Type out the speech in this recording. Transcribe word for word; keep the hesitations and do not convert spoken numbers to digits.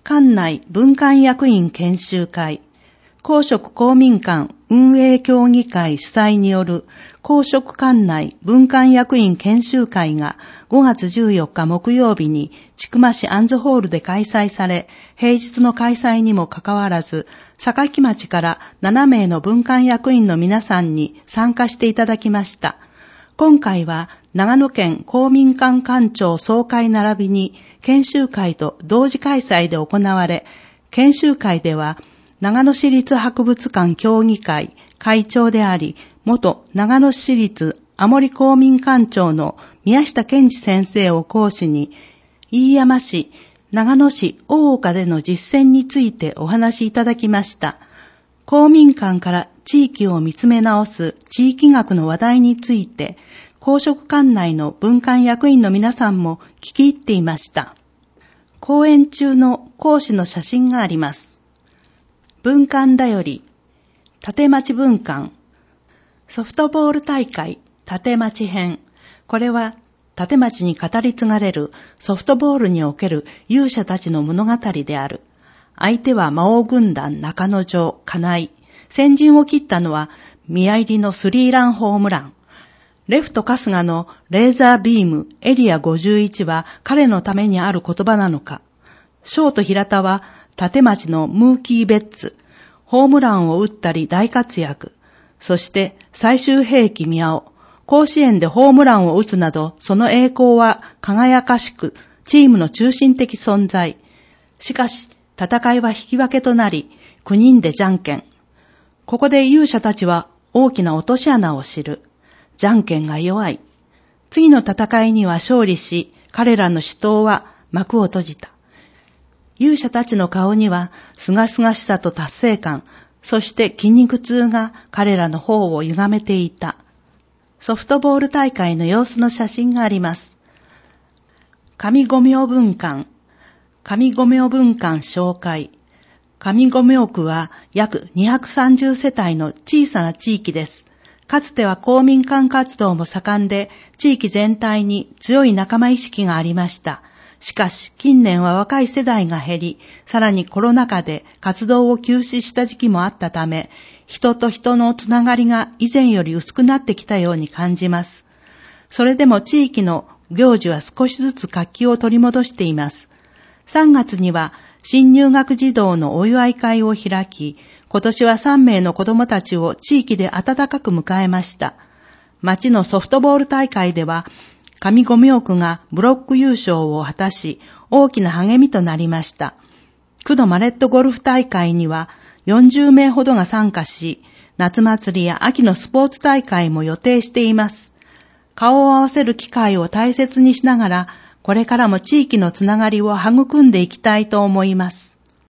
館内文館役員研修会、公職公民館運営協議会主催による公職館内文館役員研修会がごがつじゅうよっか木曜日に千曲市アンズホールで開催され、平日の開催にもかかわらず、坂城町からななめいの文館役員の皆さんに参加していただきました。今回は長野県公民館館長総会並びに研修会と同時開催で行われ、研修会では長野市立博物館協議会会長であり、元長野市立安森公民館長の宮下健二先生を講師に、飯山市、長野市大岡での実践についてお話しいただきました。公民館から地域を見つめ直す地域学の話題について、公職館内の文館役員の皆さんも聞き入っていました。講演中の講師の写真があります。文館だより、立町文館、ソフトボール大会、立町編。これは、立町に語り継がれるソフトボールにおける勇者たちの物語である。相手は魔王軍団中野城、金井。先陣を切ったのは、宮入りのスリーランホームラン。レフト春日のレーザービームエリアごじゅういちは彼のためにある言葉なのか。ショート平田は、立町のムーキーベッツ。ホームランを打ったり大活躍。そして最終兵器宮尾。甲子園でホームランを打つなど、その栄光は輝かしく、チームの中心的存在。しかし、戦いは引き分けとなり、きゅうにんでじゃんけん。ここで勇者たちは大きな落とし穴を知る。じゃんけんが弱い。次の戦いには勝利し、彼らの死闘は幕を閉じた。勇者たちの顔には、すがすがしさと達成感、そして筋肉痛が彼らの方を歪めていた。ソフトボール大会の様子の写真があります。上五明文館、上五明文館紹介。上五明区は約にひゃくさんじゅうせたいの小さな地域です。かつては公民館活動も盛んで、地域全体に強い仲間意識がありました。しかし近年は若い世代が減り、さらにコロナ禍で活動を休止した時期もあったため、人と人のつながりが以前より薄くなってきたように感じます。それでも地域の行事は少しずつ活気を取り戻しています。さんがつには新入学児童のお祝い会を開き、今年はさんめいの子どもたちを地域で温かく迎えました。町のソフトボール大会では、上五明区がブロック優勝を果たし、大きな励みとなりました。区のマレットゴルフ大会にはよんじゅうめいほどが参加し、夏祭りや秋のスポーツ大会も予定しています。顔を合わせる機会を大切にしながら、これからも地域のつながりを育んでいきたいと思います。